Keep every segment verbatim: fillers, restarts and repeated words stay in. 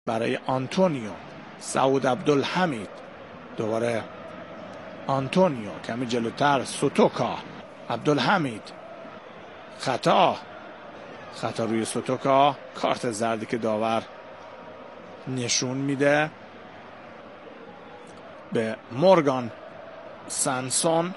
برای آنتونیو. سعود عبدالحمید، دوباره آنتونیو، کمی جلوتر سوتوکا. عبدالحمید، خطا خطا روی سوتوکا، کارت زردی که داور نشون میده به مورگان سانسون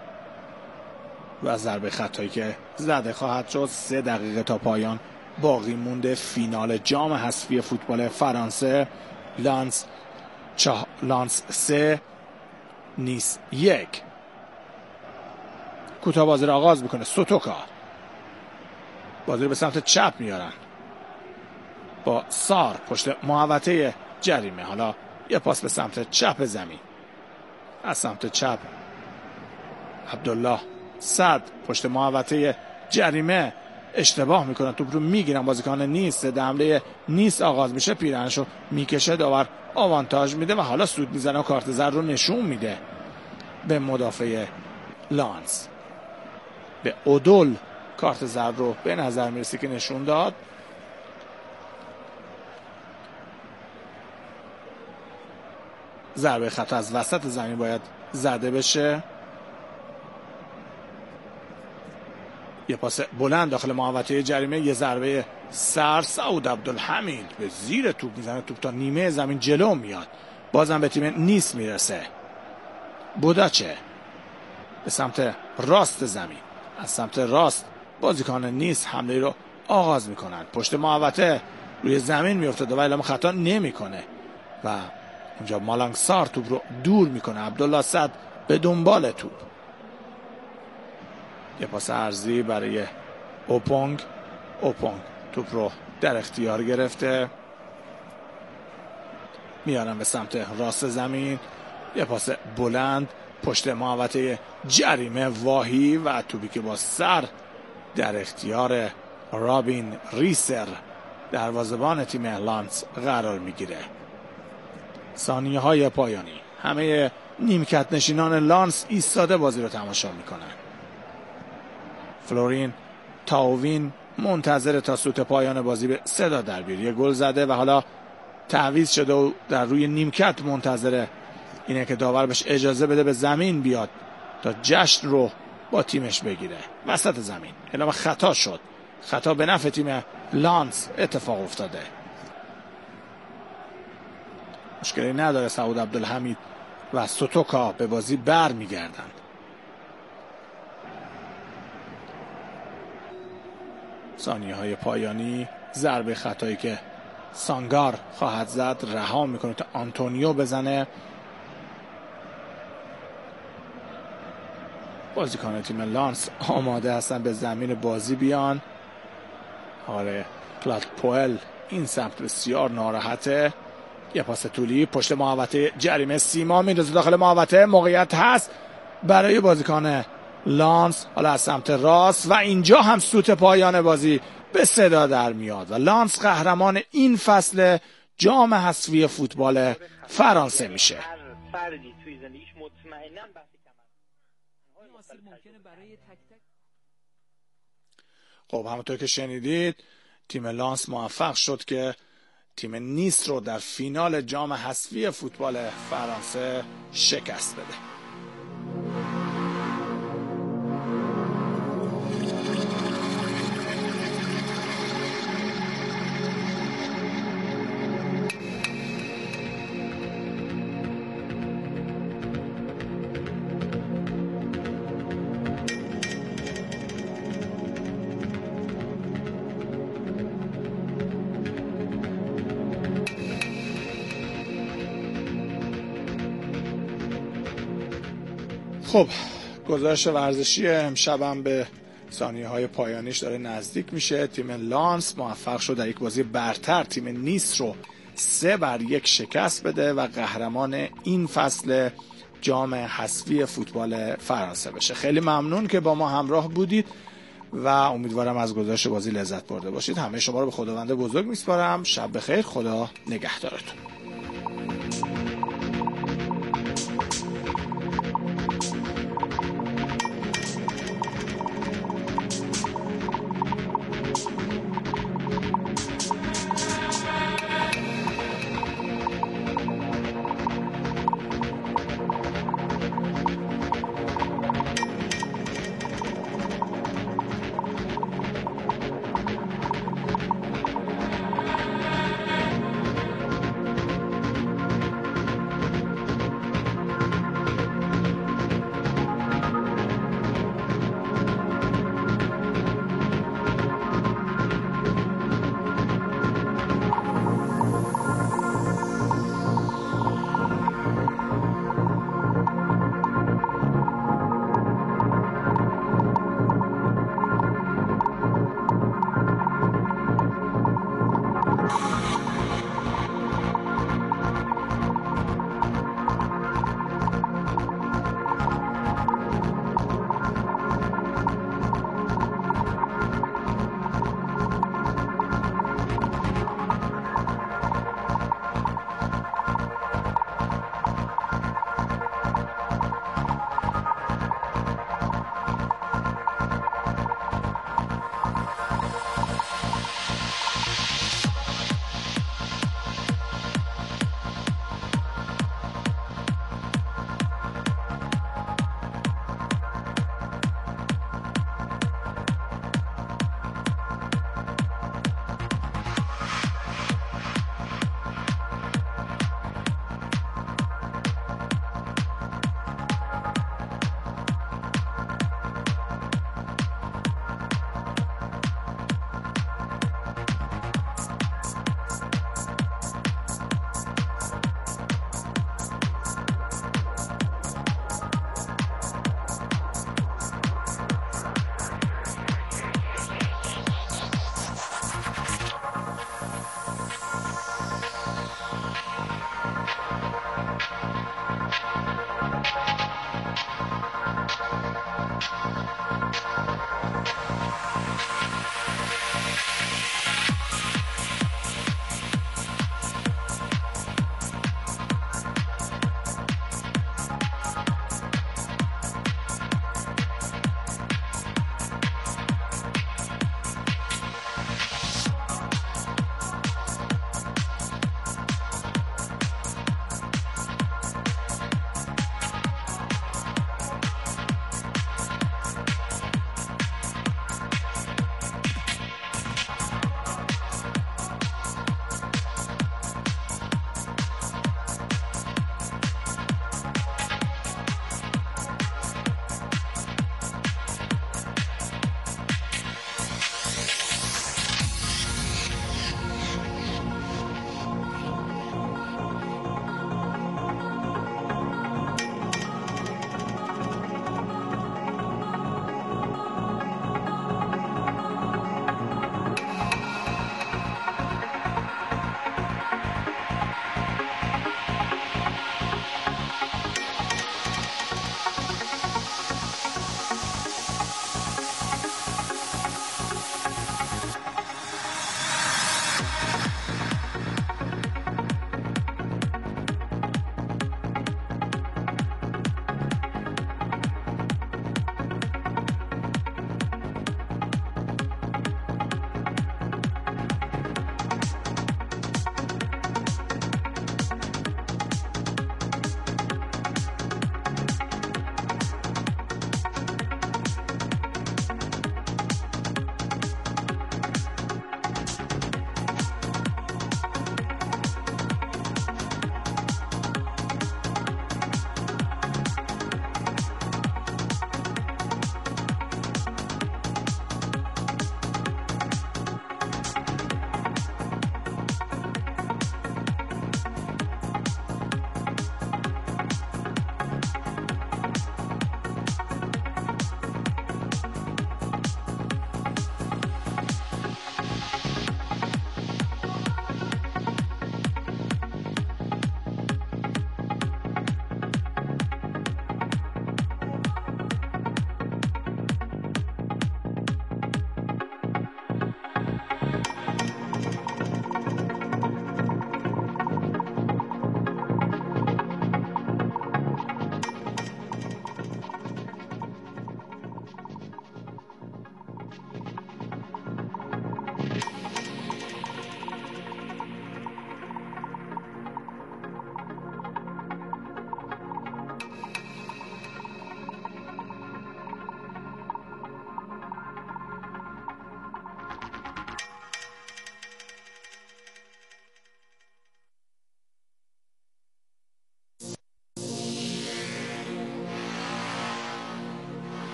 و ضربه خطایی که زده خواهد شد. سه دقیقه تا پایان باقی مونده. فینال جام حذفی فوتبال فرانسه. لانس چه... لانس سه نیس یک. کوتاه بازی را آغاز میکنه سوتوکا، بازی رو به سمت چپ میارن با سار پشت محوطه جریمه. حالا یه پاس به سمت چپ زمین، از سمت چپ عبدالله صد پشت محوطه جریمه اشتباه میکنن، توپ رو میگیرن بازیکن نیس. ده حمله نیس آغاز میشه، پیرنشو میکشه، داور آوانتاژ میده و حالا سود میزنه و کارت زرد رو نشون میده به مدافع لانس. به اودول کارت زرد رو به نظر میرسه که نشون داد. ضربه خطا از وسط زمین باید زده بشه. یه پاس بلند داخل محوطه جریمه، یه ضربه سر. سعود عبدالحمید به زیر توپ میزنه، توپ تا نیمه زمین جلو میاد، بازم به تیم نیس میرسه. بوداچه به سمت راست زمین، از سمت راست بازیکن نیس حمله رو آغاز میکنن، پشت محوطه روی زمین میافتاده و اعلام خطا نمیکنه و اونجا مالانگ سار توپ رو دور میکنه. عبدالله صد به دنبال توپ، یه پاس عرضی برای اوپونگ. اوپونگ توپ رو در اختیار گرفته، میارن به سمت راست زمین، یه پاس بلند پشت محوطه جریمه. واهی و توپی که با سر در اختیار رابین ریسر دروازه‌بان تیم لانس قرار میگیره. ثانیه های پایانی، همه نیمکت نشینان لانس ایستاده بازی رو تماشا میکنن. فلورین تاوین منتظر تا سوت پایان بازی به صدا در بیاره. یه گل زده و حالا تعویض شده و در روی نیمکت منتظره اینه که داور بهش اجازه بده به زمین بیاد تا جشن رو با تیمش بگیره. وسط زمین اعلام خطا شد، خطا به نفع تیم لانس اتفاق افتاده. مشکلی نداره، سعود عبدالحمید و سوتوکا به بازی بر میگردند. ثانیه های پایانی، ضربه خطایی که سانگار خواهد زد رها میکنه تا آنتونیو بزنه. بازیکن تیم لانس آماده هستن به زمین بازی بیان. آره کلاد پوئل این سمت بسیار ناراحته. یه پاس طولی پشت محوطه جریمه، سیما میندازه داخل محوطه، موقعیت هست برای بازیکن لانس حالا از سمت راست و اینجا هم سوت پایان بازی به صدا در میاد و لانس قهرمان این فصل جام حذفی فوتبال فرانسه میشه. خب همونطور که شنیدید تیم لانس موفق شد که تیم نیس رو در فینال جام حذفی فوتبال فرانسه شکست بده. خب گزارش ورزشی امشبم به ثانیه های پایانیش داره نزدیک میشه. تیم لانس موفق شد در یک بازی برتر تیم نیس رو سه بر یک شکست بده و قهرمان این فصل جام حذفی فوتبال فرانسه بشه. خیلی ممنون که با ما همراه بودید و امیدوارم از گزارش بازی لذت برده باشید. همه شما رو به خداوند بزرگ میسپارم. شب بخیر، خدا نگهدارتون.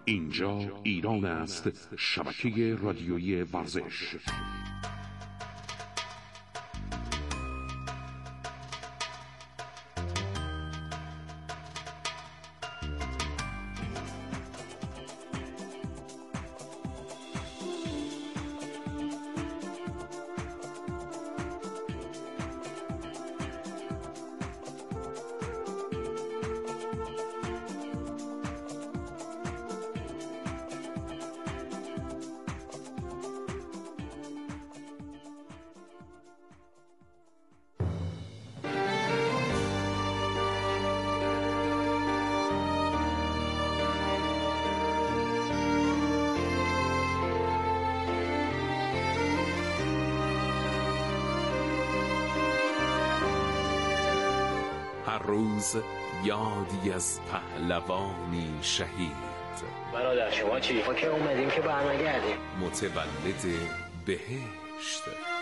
اینجا ایران است، شبکه رادیویی ورزش. هر روز یادی از پهلوانی شهید. برادر شما چی؟ ما که اومدیم که برنگردیم. متولد بهشت.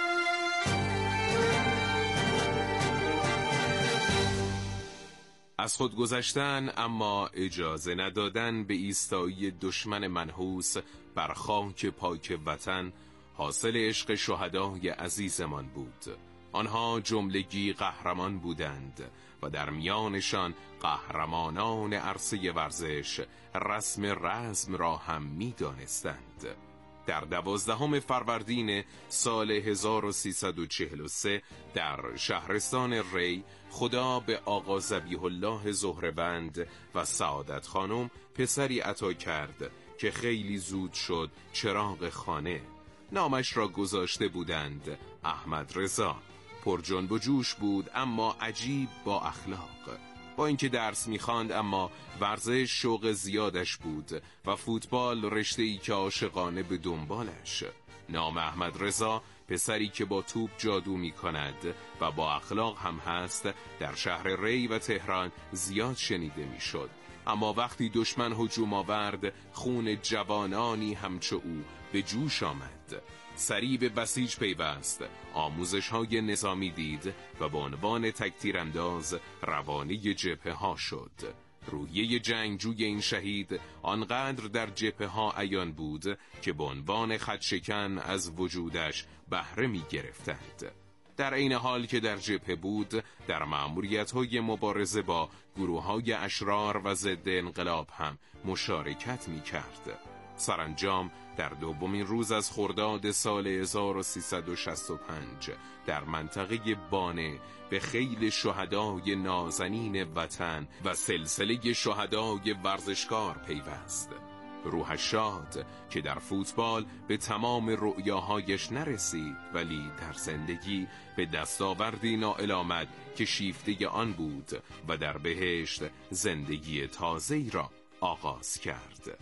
از خود گذشتن اما اجازه ندادن به ایستایی دشمن منحوس بر خاک پاک وطن حاصل عشق شهدای عزیزمان بود. آنها جملگی قهرمان بودند و در میانشان قهرمانان عرصه ورزش رسم رزم را هم می دانستند. در دوازدهم فروردین سال هزار و سیصد و چهل و سه در شهرستان ری خدا به آقا ذبیح الله زهره‌وند و سعادت خانم پسری عطا کرد که خیلی زود شد چراغ خانه. نامش را گذاشته بودند احمد رضا. پر جنب و جوش بود اما عجیب با اخلاق. با اینکه درس می‌خواند اما ورزش شوق زیادش بود و فوتبال رشته‌ای که عاشقانه به دنبالش. نام احمد رضا، پسری که با توپ جادو می‌کند و با اخلاق هم هست، در شهر ری و تهران زیاد شنیده می‌شد. اما وقتی دشمن هجوم آورد خون جوانانی همچو او به جوش آمد. سریع به بسیج پیوست، آموزش‌های نظامی دید و به عنوان تک‌تیرانداز روانه جبهه ها شد. روحیه جنگجوی این شهید آنقدر در جبهه ها عیان بود که به عنوان خدشکن از وجودش بهره می گرفتند. در این حال که در جبهه بود در مأموریت‌های مبارزه با گروه‌های اشرار و ضد انقلاب هم مشارکت می‌کرد. سرانجام در دومین روز از خرداد سال هزار و سیصد و شصت و پنج در منطقه بانه به خیل شهدای نازنین وطن و سلسله شهدای ورزشکار پیوست. روحش شاد که در فوتبال به تمام رؤیاهایش نرسید ولی در زندگی به دستاوردی نائل آمد که شیفته آن بود و در بهشت زندگی تازه‌ای را آغاز کرد.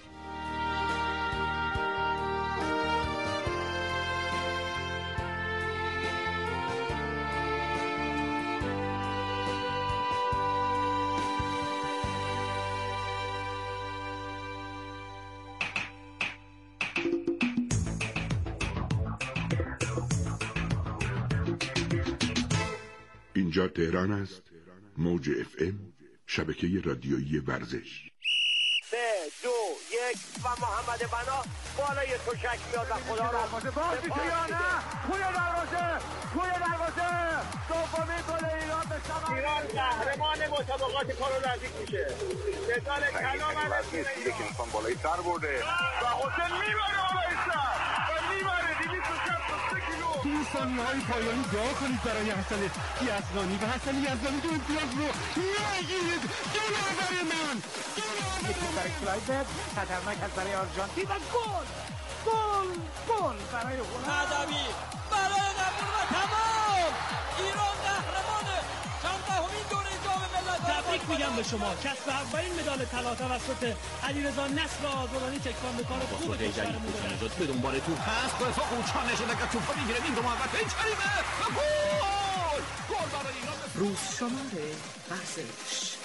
اینجا تهران است، موج اف ام، شبکه رادیویی ورزش. سه دو یک و محمد بنا بالای تشک میاد و خدا را بازی میشه یا نه؟ توی دروازه توی دروازه دومین گل ایران به ثمر ایران قهرمان مسابقات پارالمپیک میشه. مدال طلا برای ایران که انسان بالای سر برده و حسین میبره بالای سر و میبره دویست و شصت و سه کیلو. این ثانیه‌های پایانی دعا کنید برای حسن یزدانی و حسن یزدانی دو امتیاز رو نگیرید. دو برای من یکی برای کلایبت، خطرناک از برای آرژانتین و گل گل گل برای هدوی برای نبود و تمام. ایران قهرمانه. چندمین دوره جام ملت‌ها. تبریک میگم به شما. کسب اولین مدال طلا توسط علیرضا نصر آزادانی تکواندوکار خوب کشورمون بود. به دنبال توپ هست، با اتفاق اوچان نشده که توپ میگیره این دو محوطه این کریمه و گل گل برای ایران. روز شماره ورزش.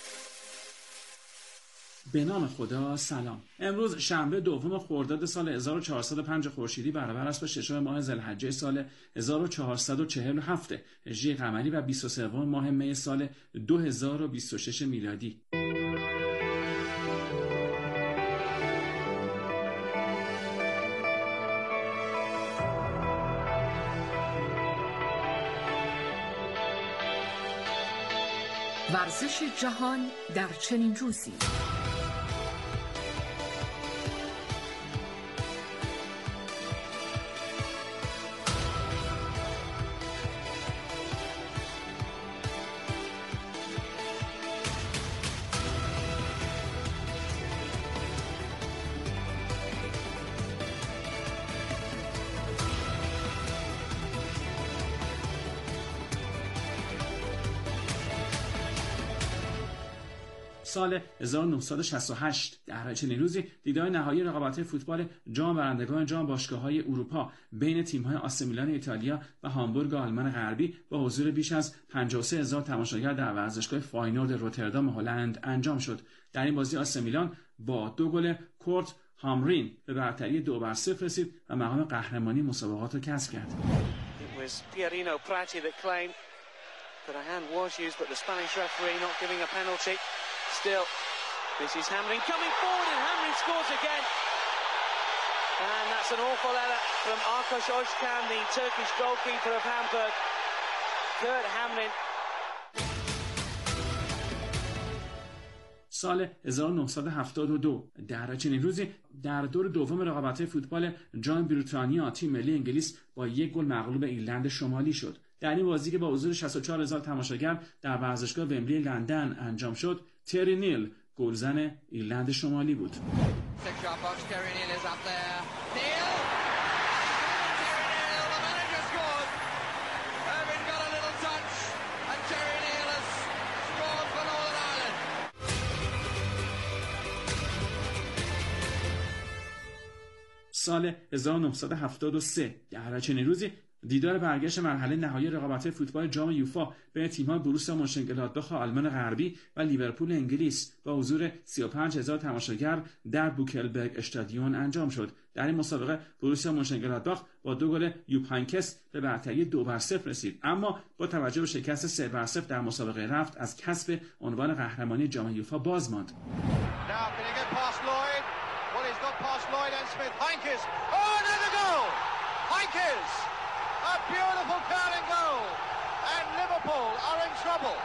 به نام خدا. سلام. امروز شنبه دوم خرداد سال هزار و چهارصد و پنج خورشیدی برابر است با ششم ماه ذوالحجه سال هزار و چهارصد و چهل و هفت هجری قمری و بیست و سوم ماه می سال دو هزار و بیست و شش میلادی. ورزش جهان در چنین روزی. سال هزار و نهصد و شصت و هشت در چنین روزی دیدار نهایی رقابت‌های فوتبال جام برندگان جام باشگاه‌های اروپا بین تیم‌های آسی میلان ایتالیا و هامبورگ آلمان غربی با حضور بیش از پنجاه و سه هزار تماشاگر در ورزشگاه فاینورد روتردام هلند انجام شد. در این بازی آسی میلان با دو گل کورت هامرین به برتری دو بر صفر رسید و مقام قهرمانی مسابقات را کسب کرد. But a hand was used, but the Spanish referee not giving a penalty. Still, this is Hamrin coming forward, and Hamrin scores again. And that's an awful error from Arkos Özcan, the Turkish goalkeeper of Hamburg. Kurt Hamrin. سال هزار و نهصد و هفتاد و دو در چنین روزی در دور دوم رقابت‌های فوتبال جام بریتانیا تیم ملی انگلیس با یک گل مغلوب ایرلند شمالی شد. در این بازی که با حضور شصت و چهار هزار تماشاگر در ورزشگاه ومبلی لندن انجام شد، تری نیل گلزن ایرلند شمالی بود. سال هزار و نهصد و هفتاد و سه در چنین روزی دیدار برگشت مرحله نهایی رقابت‌های فوتبال جام یوفا بین تیم‌های بروسیا مونشنگلادباخ آلمان غربی و لیورپول انگلیس با حضور سی و پنج هزار تماشاگر در بوکلبرگ استادیون انجام شد. در این مسابقه بروسیا مونشنگلادباخ با دو گل یوپانکس به برتری دو بر صفر رسید، اما با توجه به شکست سه بر صفر در مسابقه رفت از کسب عنوان قهرمانی جام یوفا باز ماند. A beautiful curling goal, and Liverpool are in trouble.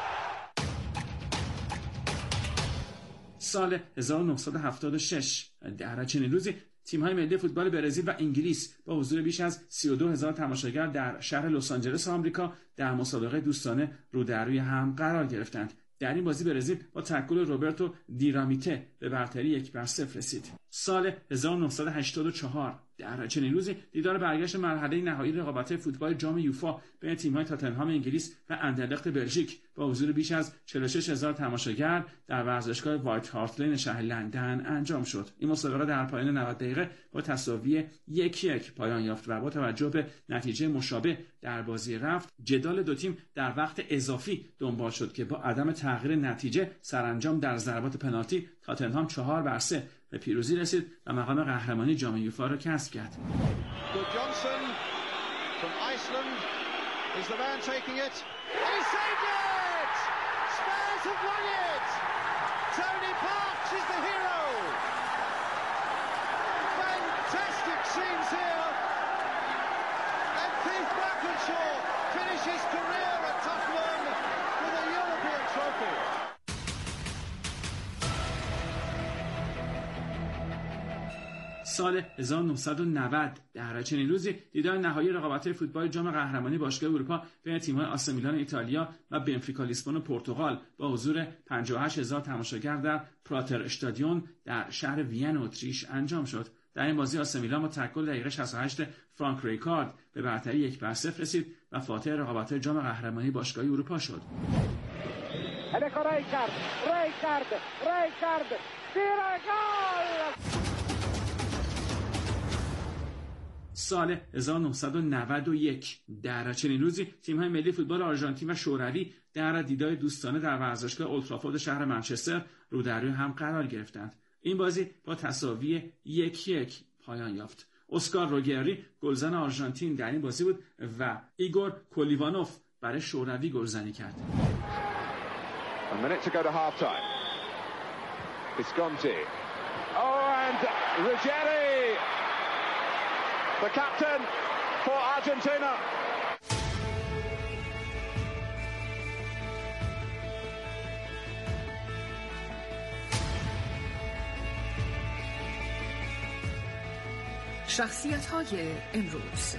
سال هزار و نهصد و هفتاد و شش در چنین روزی تیم‌های ملی فوتبال برزیل و انگلیس با حضور بیش از سی و دو هزار تماشاگر در شهر لس آنجلس آمریکا در مسابقه دوستانه رو در روی هم قرار گرفتند. در این بازی برزیل با تکل روبرتو دیرامیته به برتری یک بر صفر رسید. سال هزار و نهصد و هشتاد و چهار در چنین روزی دیدار برگشت مرحله نهایی رقابت‌های فوتبال جام یوفا بین تیم‌های تاتنهام انگلیس و اندرلخت بلژیک با حضور بیش از چهل و شش هزار تماشاگر در ورزشگاه وایت هارت لین شهر لندن انجام شد. این مسابقه در پایان نود دقیقه با تساوی یک یک پایان یافت و با توجه به نتیجه مشابه در بازی رفت جدال دو تیم در وقت اضافی دنبال شد که با عدم تغییر نتیجه سرانجام در ضربات پنالتی تاتنهام چهار بر سه به پیروزی رسید و مقام قهرمانی جام یوفا را کسب کرد. Johnson from Iceland is the man taking it. And he saved it! Spurs have won it! Tony Parks is the hero! Fantastic scenes here! And Keith Blackenshaw finishes career at Tottenham with a European trophy. سال هزار و نهصد و نود در چنین روزی دیدار نهایی رقابت‌های فوتبال جام قهرمانی باشگاه اروپا بین تیم‌های آسی میلان ایتالیا و بنفیکا لیسبون پرتغال با حضور پنجاه و هشت هزار تماشاگر در پراتر استادیون در شهر وین اتریش انجام شد. در این بازی آسی میلان با تکل دقیقه شصت و هشت فرانک ریکارد به برتری یک بر صفر رسید و فاتح رقابت‌های جام قهرمانی باشگاه اروپا شد. ریکارد ریکارد ریکارد سال هزار و نهصد و نود و یک در چنین روزی تیم‌های ملی فوتبال آرژانتین و شوروی در دیدار دوستانه در ورزشگاه اولترافورد شهر منچستر رو در روی هم قرار گرفتند. این بازی با تساوی یک یک پایان یافت. اسکار روگری گلزن آرژانتین در این بازی بود و ایگور کولیوانوف برای شوروی گلزنی کرد. A minute to go to half time. Visconti. Oh, and Ruggeri, the captain for Argentina. شخصیت‌های امروز.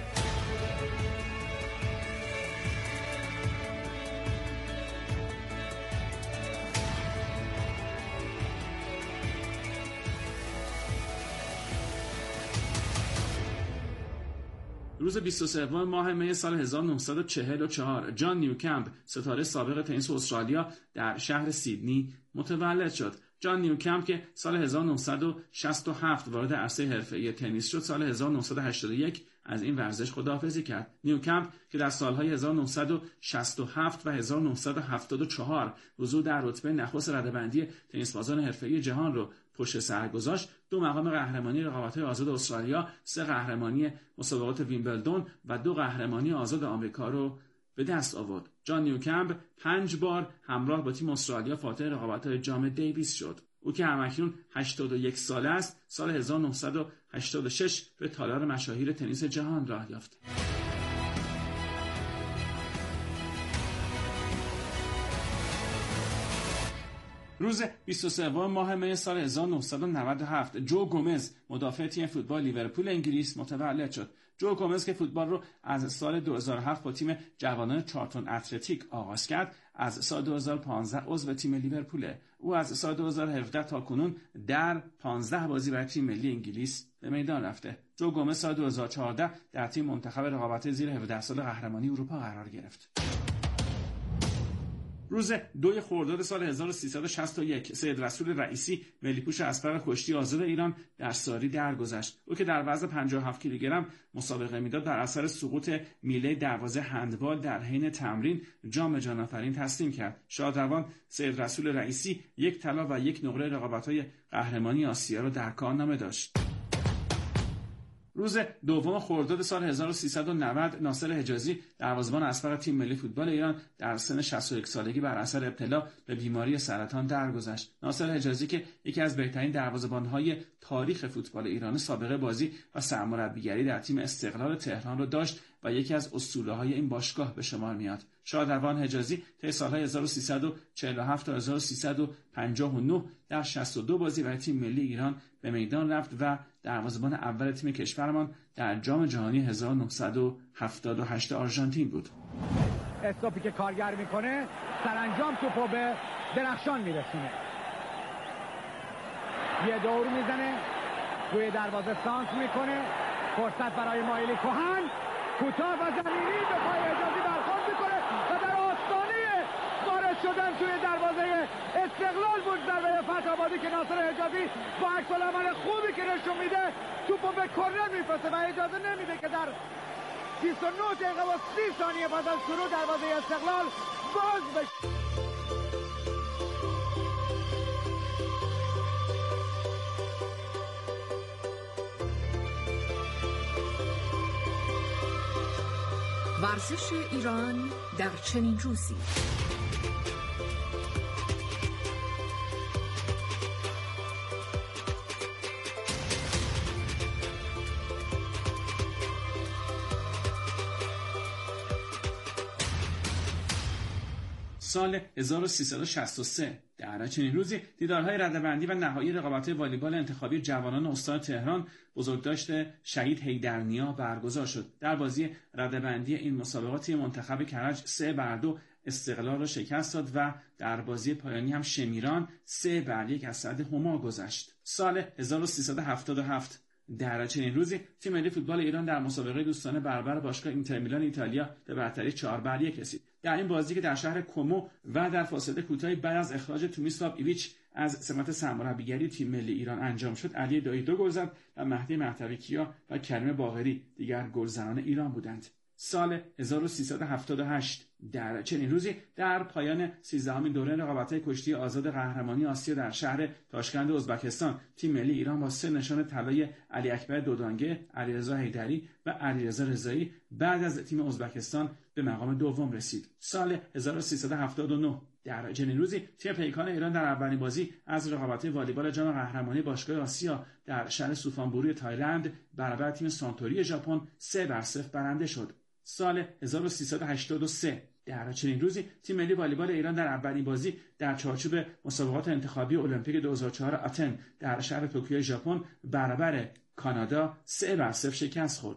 روز بیست و سوم ماه می سال هزار و نهصد و چهل و چهار جان نیوکمپ، ستاره سابق تنیس استرالیا، در شهر سیدنی متولد شد. جان نیوکمپ که سال هزار و نهصد و شصت و هفت وارد عرصه حرفه‌ای تنیس شد، سال هزار و نهصد و هشتاد و یک از این ورزش خداحافظی کرد. نیوکمپ که در سالهای هزار و نهصد و شصت و هفت و هزار و نهصد و هفتاد و چهار حضور در رتبه نخست رده‌بندی تنیسبازان حرفه‌ای جهان رو پشت سر گذاشت، دو مقام قهرمانی رقابت‌های آزاد استرالیا، سه قهرمانی مسابقات ویمبلدون و دو قهرمانی آزاد آمریکا رو به دست آورد. جان نیوکمپ پنج بار همراه با تیم استرالیا فاتح رقابت‌های جام دیویس شد. او که همکنون هشتاد و یک ساله است، سال هزار و نهصد و هشتاد و شش به تالار مشاهیر تنیس جهان راه یافت. روز بیست و سوم ماه می سال هزار و نهصد و نود و هفت جو گومز، مدافع تیم فوتبال لیورپول انگلیس متولد شد. جو گومز که فوتبال رو از سال دو هزار و هفت با تیم جوانان چارلتون اتلتیک آغاز کرد، از سال دو هزار و پانزده عضو تیم لیورپوله. او از سال دو هزار و هفده تا کنون در پانزده بازی برای تیم ملی انگلیس به میدان رفته. جو گومز سال دو هزار و چهارده در تیم منتخب رقابت زیر هفده سال قهرمانی اروپا قرار گرفت. روز دو خرداد سال هزار و سیصد و شصت و یک سید رسول رئیسی، ملی‌پوش اسپر کشتی آزاد ایران، در ساری درگذشت. او که در وزن پنجاه و هفت کیلوگرم مسابقه میداد، در اثر سقوط میله دروازه هندبال در حین تمرین جام جهان آفرین تسلیم کرد. شادروان سید رسول رئیسی یک طلا و یک نقره رقابت‌های قهرمانی آسیا را در کارنامه داشت. روز دوم خرداد سال هزار و سیصد و نود ناصر حجازی، دروازه‌بان اسپر تیم ملی فوتبال ایران، در سن شصت و یک سالگی بر اثر ابتلا به بیماری سرطان درگذشت. ناصر حجازی که یکی از بهترین دروازه‌بان‌های تاریخ فوتبال ایران، سابقه بازی و سرمربیگری در تیم استقلال تهران را داشت و یکی از اسطوره‌های این باشگاه به شمار میاد. شادروان حجازی طی سال‌های هزار و سیصد و چهل و هفت تا هزار و سیصد و پنجاه و نه در شصت و دو بازی برای تیم ملی ایران به میدان رفت و دروازه‌بان اول تیم کشورمان در جام جهانی هزار و نهصد و هفتاد و هشت آرژانتین بود. استاپی که کارگر میکنه، سرانجام توپو به درخشان میرسونه. یه دور میزنه، روی دروازه سانت میکنه، فرصت برای مایلی کهن، کوتاه و زمینی به پای حجازی برخورد میکنه و در آستانه وارد شدن توی دروازه استقلال بود ضربه فتح آبادی که ناصر حجازی با عکس‌العمل خوبی که نشون میده توپو به کرنر میفرسته و اجازه نمیده که در بیست و نه دقیقه و سی ثانیه بعد از شروع دروازه استقلال باز بشه. ورزش ایران در چنین روزی. سال هزار و سیصد و شصت و سه در چنین روزی دیدارهای رده‌بندی و نهایی رقابت‌های والیبال انتخابی جوانان استان تهران بزرگداشت شهید حیدرنیا برگزار شد. در بازی رده‌بندی این مسابقات منتخب کرج سه بر دو استقلال را شکست داد و در بازی پایانی هم شمیران سه بر یک از سد هما گذشت. سال هزار و سیصد و هفتاد و هفت در چنین روزی تیم ملی فوتبال ایران در مسابقه دوستانه برابر باشگاه اینتر میلان ایتالیا به برتری چهار بر یک رسید. در این بازی که در شهر کومو و در فاصله کوتاهی بعد از اخراج تومیسلاو ایویچ از سمت سرمربیگری تیم ملی ایران انجام شد، علی دایی دو گل زد و مهدی مهدوی‌کیا و کریم باقری دیگر گلزنان ایران بودند. سال هزار و سیصد و هفتاد و هشت در چنین روزی در پایان سیزدهمین دوره رقابت‌های کشتی آزاد قهرمانی آسیا در شهر تاشکند ازبکستان، تیم ملی ایران با سه نشان طلای علی اکبر دودانگه، علیرضا حیدری و علیرضا رضایی بعد از تیم ازبکستان به مقام دوم رسید. سال هزار و سیصد و هفتاد و نه در چنین روزی تیم پیکان ایران در اولین بازی از رقابت‌های والیبال جام قهرمانی باشگاه آسیا در شهر سوفانبوری تایلند برابر تیم سانتوری ژاپن سه بر صفر برنده شد. سال هزار و سیصد و هشتاد و سه در چنین روزی تیم ملی والیبال ایران در اولین بازی در چارچوب مسابقات انتخابی المپیک دو هزار و چهار آتن در شهر توکیو ژاپن برابر کانادا سه بر صفر شکست خورد.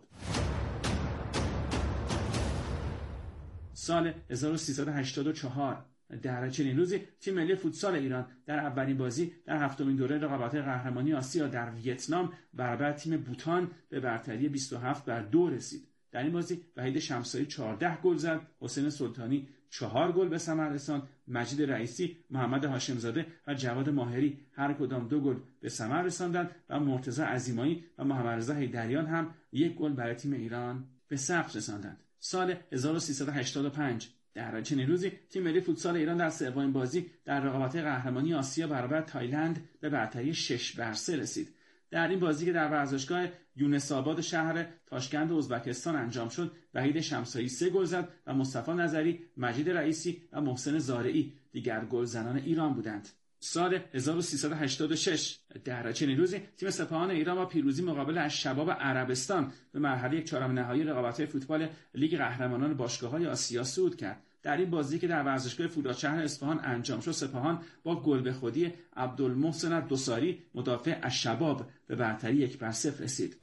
سال هزار و سیصد و هشتاد و چهار در چنین روزی تیم ملی فوتسال ایران در اولین بازی در هفتمین دوره رقابت‌های قهرمانی آسیا در ویتنام برابر تیم بوتان به برتری بیست و هفت بر دو رسید. در این بازی وحید شمسایی چهارده گل زد، حسین سلطانی چهار گل به ثمر رساند، مجید رئیسی، محمد هاشمزاده و جواد ماهری هر کدام دو گل به ثمر رساندند و مرتضی عظیمایی و محمد رضا حیدریان هم یک گل برای تیم ایران به ثبت رساندند. سال هزار و سیصد و هشتاد و پنج در چنین روزی تیم ملی فوتسال ایران در سومین بازی در رقابت قهرمانی آسیا برابر تایلند به برتری شش بر سه رسید. در این بازی که در ورزشگاه یونس آباد شهر تاشکند ازبکستان انجام شد، وحید شمسایی سه گل زد و مصطفی نظری، مجید رئیسی و محسن زارعی دیگر گلزنان ایران بودند. سال هزار و سیصد و هشتاد و شش در چنین روزی تیم سپاهان ایران با پیروزی مقابل الشباب عربستان به مرحله یک چهارم نهایی رقابت‌های فوتبال لیگ قهرمانان باشگاه‌های آسیا صعود کرد. در این بازی که در ورزشگاه فولادشهر اصفهان انجام شد، سپاهان با گل به خودی عبدالمحسن دوساری مدافع الشباب به برتری یک بر صفر رسید.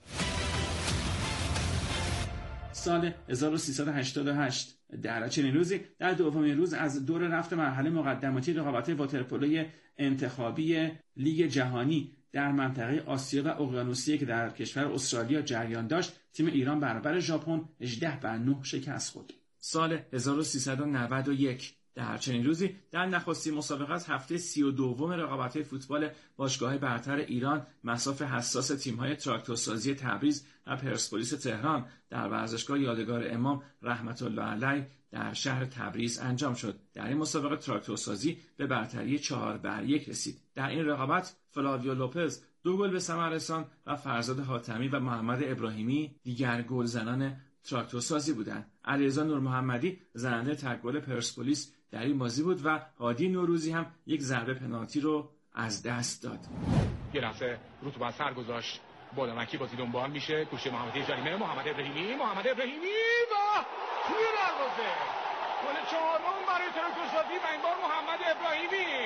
سال هزار و سیصد و هشتاد و هشت در چنین روزی در دومین روز از دور رفت مرحله مقدماتی رقابت‌های واترپولوی انتخابی لیگ جهانی در منطقه آسیا و اقیانوسیه که در کشور استرالیا جریان داشت، تیم ایران برابر ژاپن هجده بر نه شکست خورد. سال هزار و سیصد و نود و یک در چنین روزی در نخستین مسابقه از هفته سی و دوم رقابت‌های فوتبال باشگاه‌های برتر ایران مصاف حساس تیم‌های تراکتورسازی تبریز و پرسپولیس تهران در ورزشگاه یادگار امام رحمت الله علیه در شهر تبریز انجام شد. در این مسابقه تراکتورسازی به برتری چهار بر یک رسید. در این رقابت فلاویو لوپز دو گل به ثمر رساند و فرزاد حاتمی و محمد ابراهیمی دیگر گلزنان تراکتورسازی بودند. علیرضا نور محمدی زننده تک گل پرسپولیس در این بازی بود و هادی نوروزی هم یک ضربه پنالتی رو از دست داد. یه لحظه رو تو بر سر گذاشت، بادمکی بازی دنبال میشه، کوشه محمدی جریمه، محمد ابراهیمی محمد ابراهیمی و توی دروازه گل چهارم برای تراکتورسازی و این بار محمد ابراهیمی.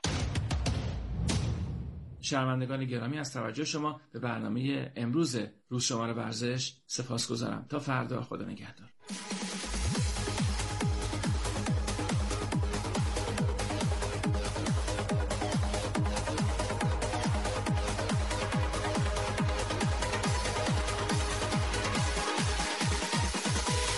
شنوندگان گرامی، از توجه شما به برنامه امروز روزشمار ورزش سپاسگزارم. تا فردا، خدا نگهدار.